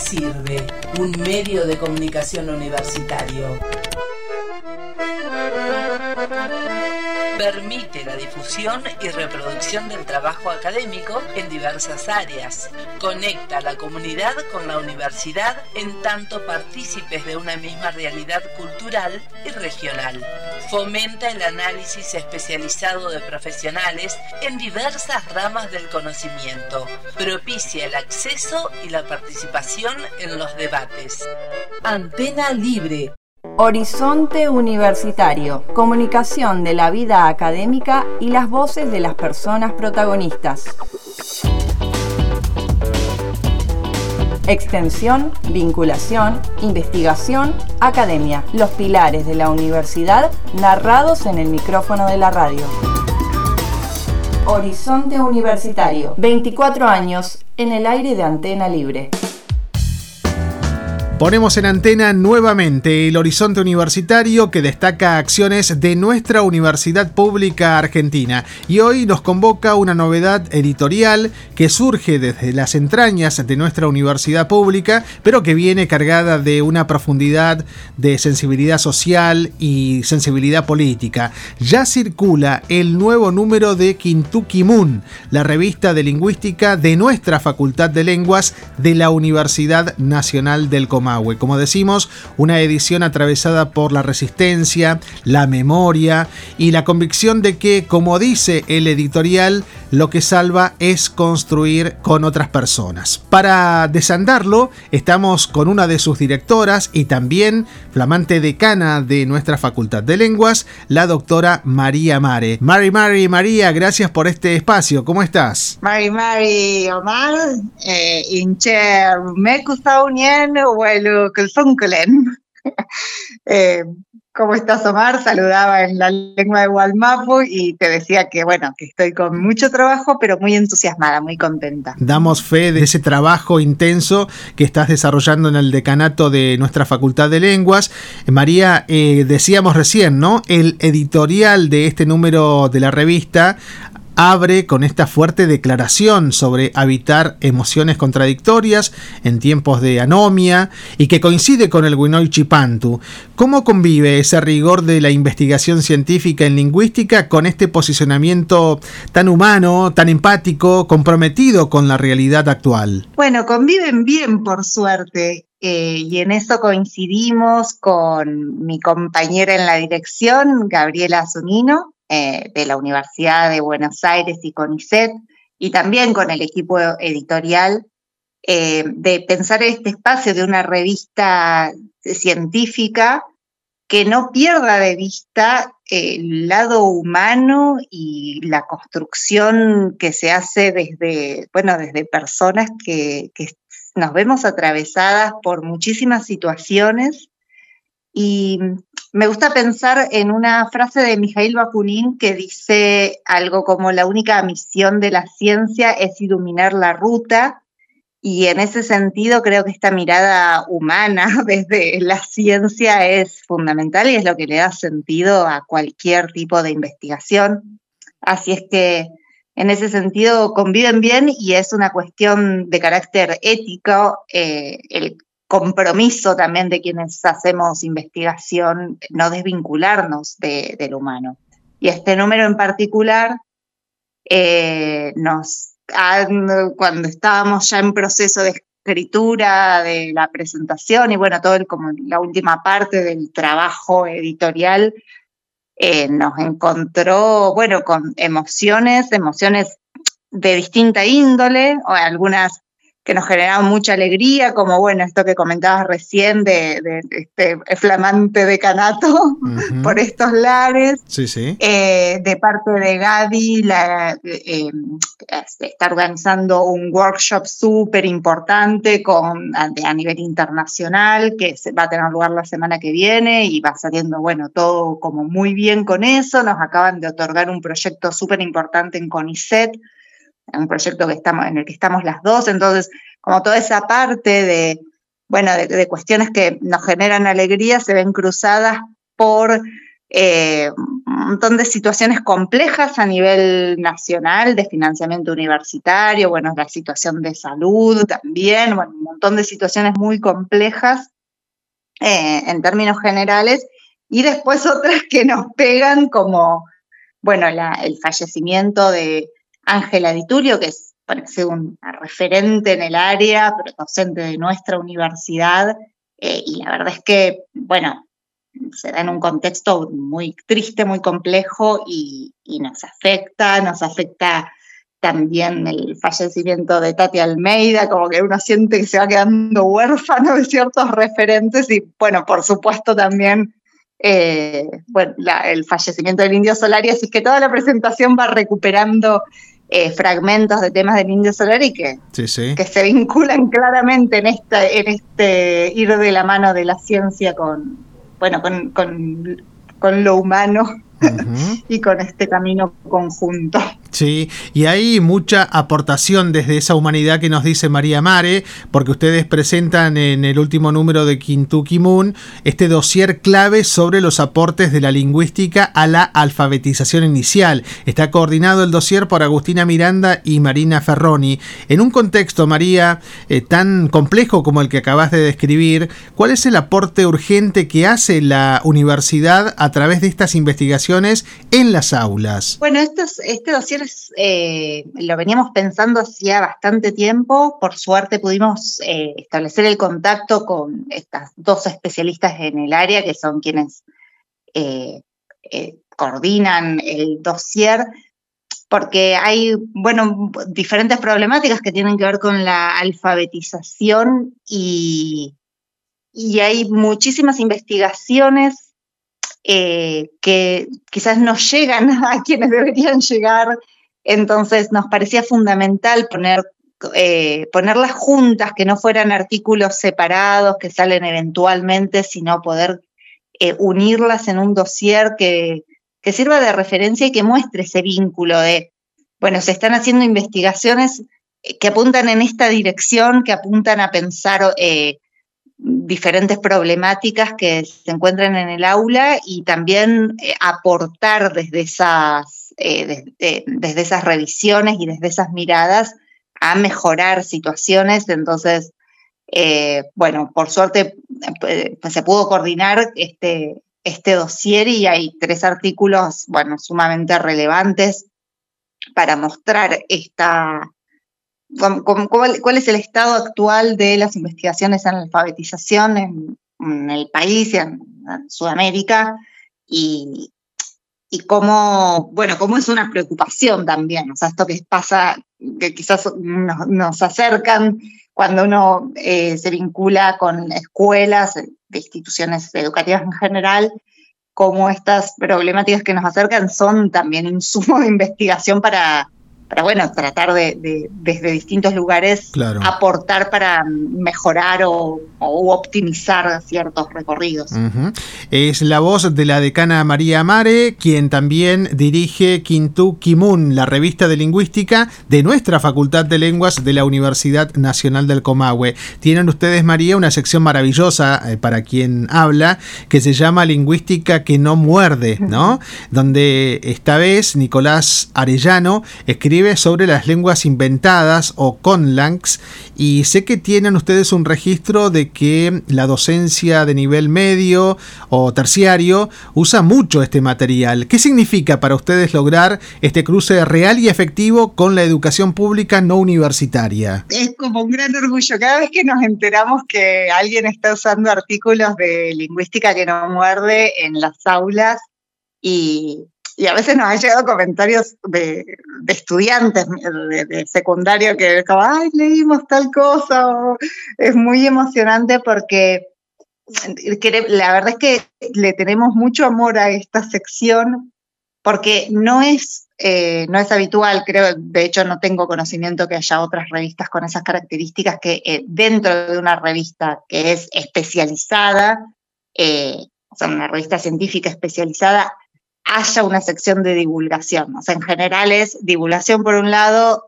sirve un medio de comunicación universitario? Permite la difusión y reproducción del trabajo académico en diversas áreas. Conecta a la comunidad con la universidad en tanto partícipes de una misma realidad cultural y regional. Fomenta el análisis especializado de profesionales en diversas ramas del conocimiento. Propicia el acceso y la participación en los debates. Antena Libre. Horizonte Universitario, comunicación de la vida académica y las voces de las personas protagonistas. Extensión, vinculación, investigación, academia, los pilares de la universidad narrados en el micrófono de la radio. Horizonte Universitario, 24 años en el aire de Antena Libre. Ponemos en antena nuevamente el Horizonte Universitario que destaca acciones de nuestra Universidad Pública Argentina. Y hoy nos convoca una novedad editorial que surge desde las entrañas de nuestra Universidad Pública, pero que viene cargada de una profundidad de sensibilidad social y sensibilidad política. Ya circula el nuevo número de Kintuki Moon, la revista de lingüística de nuestra Facultad de Lenguas de la Universidad Nacional del Comahue. Como decimos, una edición atravesada por la resistencia, la memoria y la convicción de que, como dice el editorial, lo que salva es construir con otras personas. Para desandarlo, estamos con una de sus directoras y también flamante decana de nuestra Facultad de Lenguas, la doctora María Mare. María, gracias por este espacio. ¿Cómo estás? Mari, Omar, Incher, Mekusaunien, Huelu, Kulsunkulen. ¿Cómo estás, Omar? Saludaba en la lengua de Gualmapu y te decía que, bueno, que estoy con mucho trabajo, pero muy entusiasmada, muy contenta. Damos fe de ese trabajo intenso que estás desarrollando en el decanato de nuestra Facultad de Lenguas. María, decíamos recién, ¿no? El editorial de este número de la revista abre con esta fuerte declaración sobre habitar emociones contradictorias en tiempos de anomia y que coincide con el Winoichipantu. ¿Cómo convive ese rigor de la investigación científica en lingüística con este posicionamiento tan humano, tan empático, comprometido con la realidad actual? Bueno, conviven bien, por suerte. Y en eso coincidimos con mi compañera en la dirección, Gabriela Zunino, de la Universidad de Buenos Aires y CONICET, y también con el equipo editorial, de pensar este espacio de una revista científica que no pierda de vista el lado humano y la construcción que se hace desde personas que nos vemos atravesadas por muchísimas situaciones. Y me gusta pensar en una frase de Mijail Bakunin que dice algo como: la única misión de la ciencia es iluminar la ruta, y en ese sentido creo que esta mirada humana desde la ciencia es fundamental y es lo que le da sentido a cualquier tipo de investigación. Así es que en ese sentido conviven bien y es una cuestión de carácter ético, el compromiso también de quienes hacemos investigación, no desvincularnos del humano. Y este número en particular, cuando estábamos ya en proceso de escritura de la presentación y bueno, como la última parte del trabajo editorial, nos encontró, bueno, con emociones de distinta índole, o algunas que nos generaban mucha alegría, como bueno, esto que comentabas recién de este flamante decanato por estos lares. Sí. De parte de Gaby, está organizando un workshop súper importante a nivel internacional, que va a tener lugar la semana que viene, y va saliendo, bueno, todo como muy bien con eso. Nos acaban de otorgar un proyecto súper importante en CONICET, un proyecto en el que estamos las dos. Entonces, como toda esa parte de cuestiones que nos generan alegría se ven cruzadas por un montón de situaciones complejas a nivel nacional de financiamiento universitario, bueno, la situación de salud también, bueno, un montón de situaciones muy complejas en términos generales, y después otras que nos pegan como, bueno, el fallecimiento de Ángela Di Tulio, que es, parece una referente en el área, pero docente de nuestra universidad, y la verdad es que, bueno, se da en un contexto muy triste, muy complejo y nos afecta también el fallecimiento de Tati Almeida, como que uno siente que se va quedando huérfano de ciertos referentes y, bueno, por supuesto también el fallecimiento del Indio Solari, así que toda la presentación va recuperando fragmentos de temas del Indio Solari que se vinculan claramente en este ir de la mano de la ciencia con lo humano. Uh-huh. Y con este camino conjunto. Sí, y hay mucha aportación desde esa humanidad que nos dice María Mare, porque ustedes presentan en el último número de Quintu Quimun este dossier clave sobre los aportes de la lingüística a la alfabetización inicial. Está coordinado el dossier por Agustina Miranda y Marina Ferroni. En un contexto, María, tan complejo como el que acabas de describir, ¿cuál es el aporte urgente que hace la universidad a través de estas investigaciones en las aulas? Bueno, este dossier lo veníamos pensando hacía bastante tiempo. Por suerte pudimos establecer el contacto con estas dos especialistas en el área, que son quienes coordinan el dossier, porque hay, bueno, diferentes problemáticas que tienen que ver con la alfabetización y hay muchísimas investigaciones que quizás no llegan a quienes deberían llegar, entonces nos parecía fundamental ponerlas juntas, que no fueran artículos separados que salen eventualmente, sino poder unirlas en un dossier que sirva de referencia y que muestre ese vínculo de, bueno, se están haciendo investigaciones que apuntan en esta dirección, que apuntan a pensar diferentes problemáticas que se encuentran en el aula y también aportar desde esas revisiones y desde esas miradas a mejorar situaciones. Entonces, bueno, por suerte pues se pudo coordinar este dossier y hay 3 artículos, bueno, sumamente relevantes para mostrar ¿cuál es el estado actual de las investigaciones en la alfabetización en el país y en Sudamérica? Y cómo es una preocupación también. O sea, esto que pasa, que quizás nos acercan cuando uno se vincula con escuelas, de instituciones educativas en general, cómo estas problemáticas que nos acercan son también insumo de investigación para bueno, tratar de desde distintos lugares aportar para mejorar o optimizar ciertos recorridos. Uh-huh. Es la voz de la decana María Mare, quien también dirige Quintu Quimun, la revista de lingüística de nuestra Facultad de Lenguas de la Universidad Nacional del Comahue. Tienen ustedes, María, una sección maravillosa para quien habla, que se llama Lingüística que no muerde, ¿no? Donde esta vez Nicolás Arellano escribe sobre las lenguas inventadas o conlangs, y sé que tienen ustedes un registro de que la docencia de nivel medio o terciario usa mucho este material. ¿Qué significa para ustedes lograr este cruce real y efectivo con la educación pública no universitaria? Es como un gran orgullo. Cada vez que nos enteramos que alguien está usando artículos de lingüística que no muerde en las aulas, y a veces nos han llegado comentarios de estudiantes de secundario que como, ¡ay, leímos tal cosa! Es muy emocionante porque la verdad es que le tenemos mucho amor a esta sección porque no es habitual, creo, de hecho no tengo conocimiento que haya otras revistas con esas características que dentro de una revista que es especializada, o sea, una revista científica especializada, haya una sección de divulgación. O sea, en general es divulgación por un lado,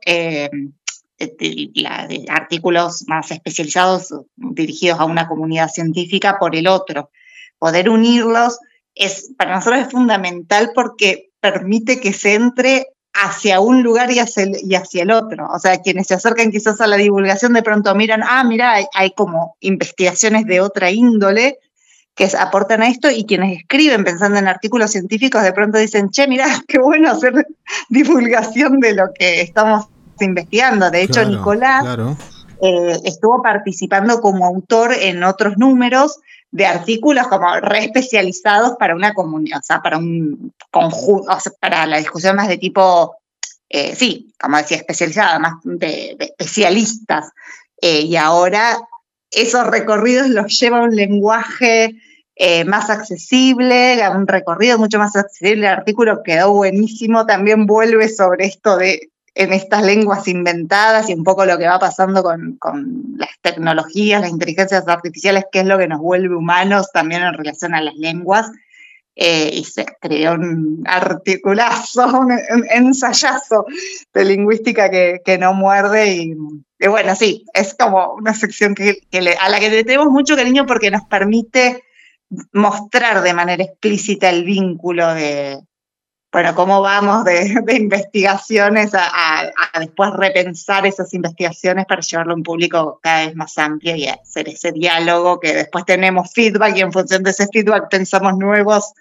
de artículos más especializados dirigidos a una comunidad científica por el otro. Poder unirlos para nosotros es fundamental porque permite que se entre hacia un lugar y hacia el otro. O sea, quienes se acercan quizás a la divulgación de pronto miran, mira, hay como investigaciones de otra índole que aportan a esto, y quienes escriben pensando en artículos científicos de pronto dicen, che, mirá, qué bueno hacer divulgación de lo que estamos investigando. De hecho, Nicolás estuvo participando como autor en otros números de artículos como re especializados para una comunidad, o sea, para un conjunto, o sea, para la discusión más de tipo, como decía, especializada, más de especialistas. Y ahora esos recorridos los lleva a un lenguaje más accesible, a un recorrido mucho más accesible. El artículo quedó buenísimo, también vuelve sobre esto en estas lenguas inventadas y un poco lo que va pasando con las tecnologías, las inteligencias artificiales, qué es lo que nos vuelve humanos también en relación a las lenguas. Y se creó un articulazo, un ensayazo de lingüística que no muerde. Y bueno, sí, es como una sección a la que le tenemos mucho cariño porque nos permite mostrar de manera explícita el vínculo de cómo vamos de investigaciones a después repensar esas investigaciones para llevarlo a un público cada vez más amplio y hacer ese diálogo que después tenemos feedback, y en función de ese feedback pensamos nuevos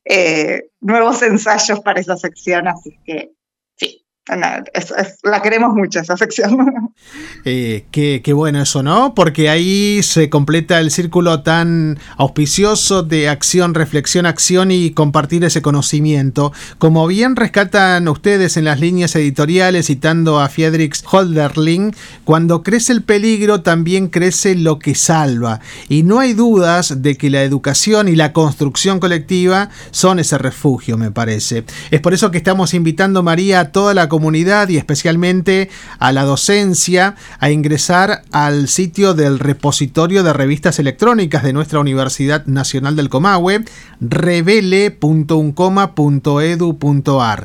ensayos para esa sección. Así que sí, la queremos mucho, esa sección. Qué bueno eso, ¿no? Porque ahí se completa el círculo tan auspicioso de acción, reflexión, acción y compartir ese conocimiento. Como bien rescatan ustedes en las líneas editoriales, citando a Friedrich Hölderlin, cuando crece el peligro también crece lo que salva. Y no hay dudas de que la educación y la construcción colectiva son ese refugio, me parece. Es por eso que estamos invitando, María, a toda la comunidad y especialmente a la docencia a ingresar al sitio del repositorio de revistas electrónicas de nuestra Universidad Nacional del Comahue, revele.uncoma.edu.ar,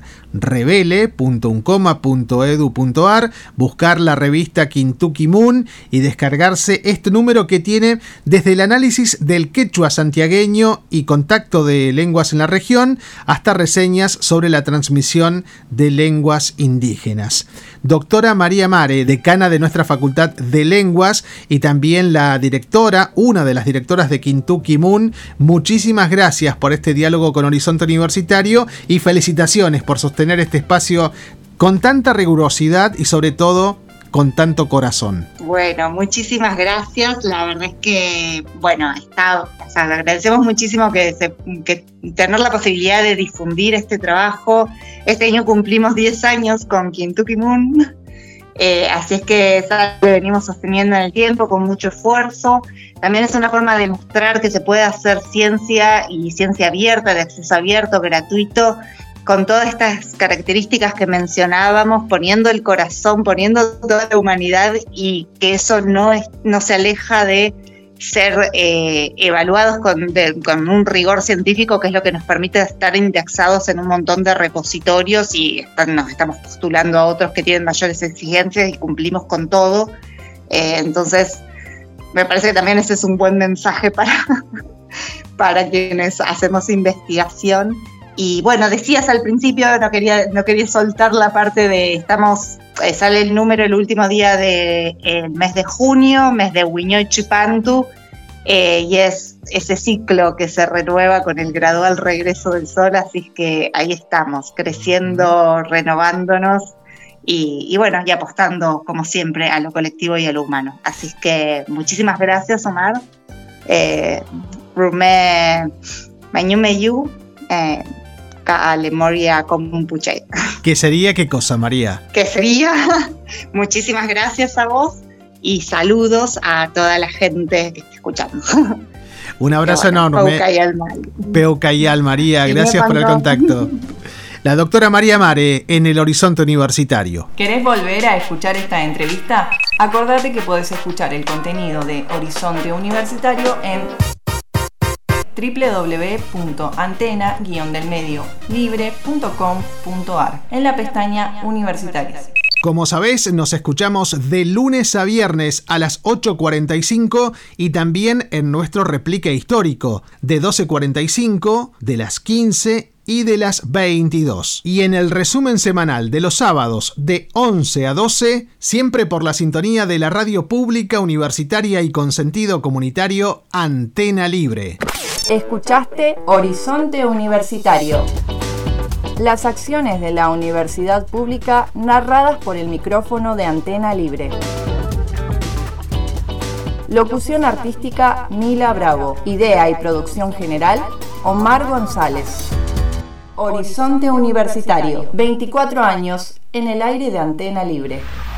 revele.uncoma.edu.ar, buscar la revista Kintuki Moon y descargarse este número que tiene desde el análisis del quechua santiagueño y contacto de lenguas en la región hasta reseñas sobre la transmisión de lenguas indígenas. Doctora María Mare, decana de nuestra Facultad de Lenguas y también una de las directoras de Kintuki Moon, muchísimas gracias por este diálogo con Horizonte Universitario y felicitaciones por sostener este espacio con tanta rigurosidad y sobre todo con tanto corazón. Bueno, muchísimas gracias. La verdad es que, agradecemos muchísimo que tener la posibilidad de difundir este trabajo. Este año cumplimos 10 años con Kintuki Moon, así es que es algo que venimos sosteniendo en el tiempo con mucho esfuerzo. También es una forma de mostrar que se puede hacer ciencia y ciencia abierta, de acceso abierto, gratuito, con todas estas características que mencionábamos, poniendo el corazón, poniendo toda la humanidad, y que eso no se aleja de ser evaluados con un rigor científico, que es lo que nos permite estar indexados en un montón de repositorios, y nos estamos postulando a otros que tienen mayores exigencias y cumplimos con todo. Entonces, me parece que también ese es un buen mensaje para quienes hacemos investigación. Y bueno, decías al principio, no quería soltar la parte de sale el número el último día del mes de junio, mes de Huiñoy Chipantu, y es ese ciclo que se renueva con el gradual regreso del sol, así que ahí estamos, creciendo, renovándonos y bueno, y apostando como siempre a lo colectivo y a lo humano. Así que muchísimas gracias, Omar. Rumé Mañumeyu, Lemoria Común Puchay. ¿Qué sería qué cosa, María? ¿Qué sería? Muchísimas gracias a vos y saludos a toda la gente que está escuchando. Un abrazo enorme. Peucayal, María, gracias por el contacto. La doctora María Mare en el Horizonte Universitario. ¿Querés volver a escuchar esta entrevista? Acordate que podés escuchar el contenido de Horizonte Universitario en www.antena-delmediolibre.com.ar en la pestaña Universitarias. Como sabés, nos escuchamos de lunes a viernes a las 8:45 y también en nuestro replique histórico de 12:45, de las 15 y de las 22. Y en el resumen semanal de los sábados de 11 a 12, siempre por la sintonía de la radio pública, universitaria y con sentido comunitario Antena Libre. Escuchaste Horizonte Universitario. Las acciones de la universidad pública narradas por el micrófono de Antena Libre. Locución artística Mila Bravo. Idea y producción general Omar González. Horizonte Universitario, 24 años en el aire de Antena Libre.